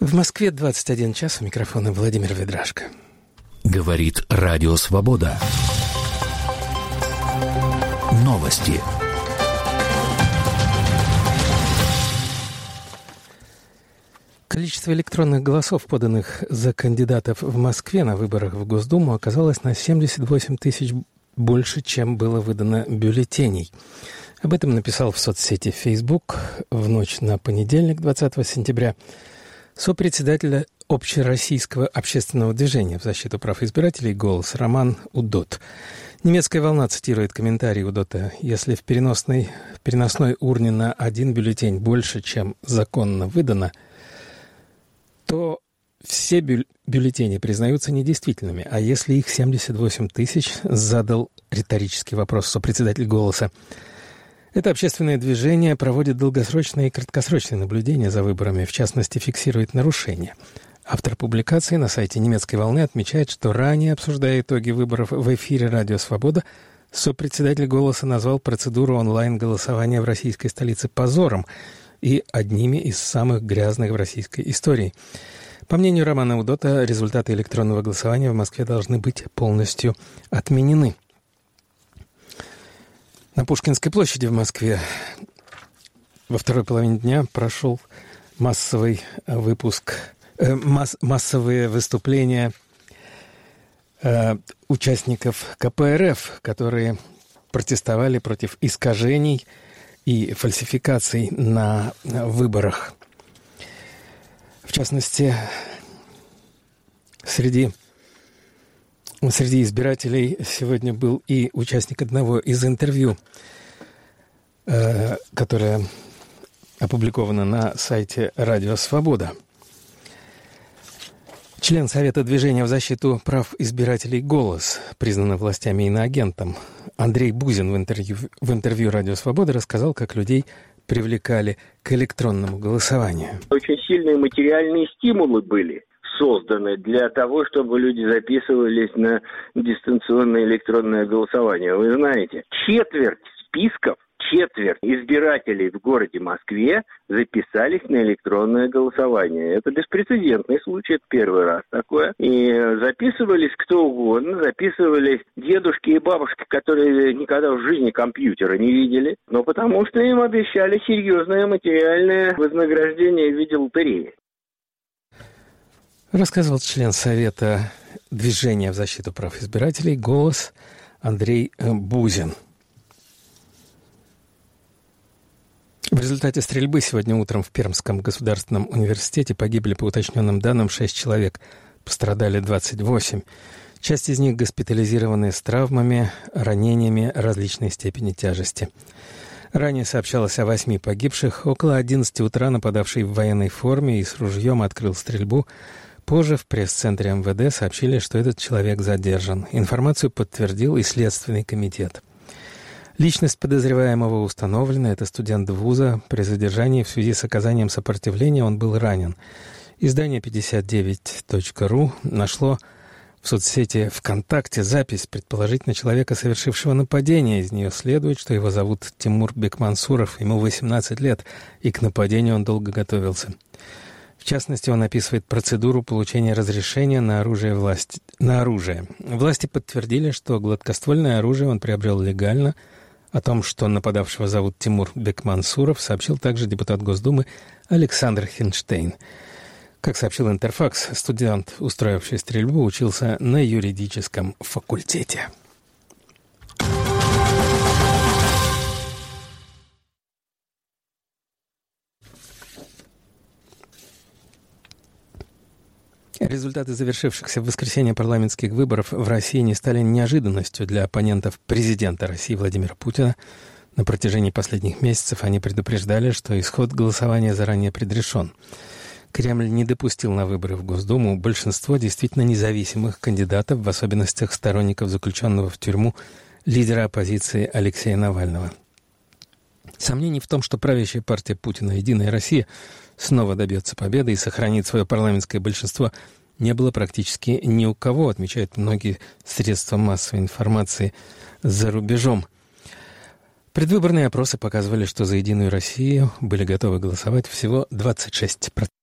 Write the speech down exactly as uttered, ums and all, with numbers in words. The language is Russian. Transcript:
В Москве двадцать один час, у микрофона Владимир Ведрашко. Говорит Радио Свобода. Новости. Количество электронных голосов, поданных за кандидатов в Москве на выборах в Госдуму, оказалось на семьдесят восемь тысяч больше, чем было выдано бюллетеней. Об этом написал в соцсети Facebook в ночь на понедельник, двадцатого сентября, сопредседатель Общероссийского общественного движения в защиту прав избирателей «Голос» Роман Удот. Немецкая волна цитирует комментарий Удота: «Если в переносной, в переносной урне на один бюллетень больше, чем законно выдано, то все бюль- бюллетени признаются недействительными, а если их семьдесят восемь тысяч, задал риторический вопрос сопредседатель «Голоса». Это общественное движение проводит долгосрочные и краткосрочные наблюдения за выборами, в частности, фиксирует нарушения. Автор публикации на сайте немецкой волны отмечает, что ранее, обсуждая итоги выборов в эфире «Радио Свобода», сопредседатель «Голоса» назвал процедуру онлайн-голосования в российской столице позором и одними из самых грязных в российской истории. По мнению Романа Удота, результаты электронного голосования в Москве должны быть полностью отменены. На Пушкинской площади в Москве во второй половине дня прошел массовый выпуск, э, масс, массовые выступления э, участников ка пэ эр эф, которые протестовали против искажений и фальсификаций на выборах. В частности, среди, среди избирателей сегодня был и участник одного из интервью, э, которое опубликовано на сайте «Радио Свобода». Член Совета движения в защиту прав избирателей «Голос», признанный властями иноагентом, Андрей Бузин в интервью, в интервью «Радио Свобода» рассказал, как людей привлекали к электронному голосованию. Очень сильные материальные стимулы были созданы для того, чтобы люди записывались на дистанционное электронное голосование. Вы знаете, четверть списков, четверть избирателей в городе Москве записались на электронное голосование. Это беспрецедентный случай, это первый раз такое. И записывались кто угодно, записывались дедушки и бабушки, которые никогда в жизни компьютера не видели, но потому что им обещали серьезное материальное вознаграждение в виде лотереи. Рассказывал член Совета движения в защиту прав избирателей «Голос» Андрей Бузин. В результате стрельбы сегодня утром в Пермском государственном университете погибли, по уточненным данным, шесть человек, пострадали двадцать восемь. Часть из них госпитализированы с травмами, ранениями различной степени тяжести. Ранее сообщалось о восьми погибших. Около одиннадцати утра нападавший в военной форме и с ружьем открыл стрельбу. Позже в пресс-центре эм вэ дэ сообщили, что этот человек задержан. Информацию подтвердил и Следственный комитет. Личность подозреваемого установлена. Это студент вуза. При задержании в связи с оказанием сопротивления он был ранен. Издание пятьдесят девять точка ру нашло в соцсети ВКонтакте запись предположительно человека, совершившего нападение. Из нее следует, что его зовут Тимур Бекмансуров, ему восемнадцать лет, и к нападению он долго готовился. В частности, он описывает процедуру получения разрешения на оружие власти, на оружие. Власти подтвердили, что гладкоствольное оружие он приобрел легально. О том, что нападавшего зовут Тимур Бекмансуров, сообщил также депутат Госдумы Александр Хинштейн. Как сообщил Интерфакс, студент, устроивший стрельбу, учился на юридическом факультете. Результаты завершившихся в воскресенье парламентских выборов в России не стали неожиданностью для оппонентов президента России Владимира Путина. На протяжении последних месяцев они предупреждали, что исход голосования заранее предрешен. Кремль не допустил на выборы в Госдуму большинство действительно независимых кандидатов, в особенностях сторонников заключенного в тюрьму лидера оппозиции Алексея Навального. Сомнений в том, что правящая партия Путина «Единая Россия» снова добьется победы и сохранит свое парламентское большинство, не было практически ни у кого, отмечают многие средства массовой информации за рубежом. Предвыборные опросы показывали, что за «Единую Россию» были готовы голосовать всего двадцать шесть процентов.